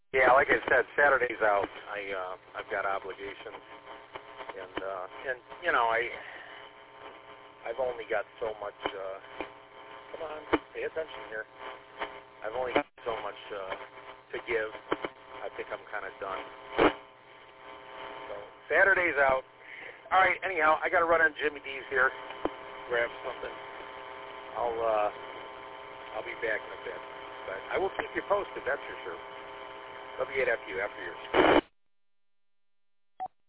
Yeah, like I said, Saturday's out. I've got obligations, and you know I've only got so much. Come on, pay attention here. I've only got so much to give. I think I'm kind of done. So Saturday's out. All right. Anyhow, I got to run on Jimmy D's here. Grab something. I'll be back in a bit. But I will keep you posted. That's for sure. W8FU after yours.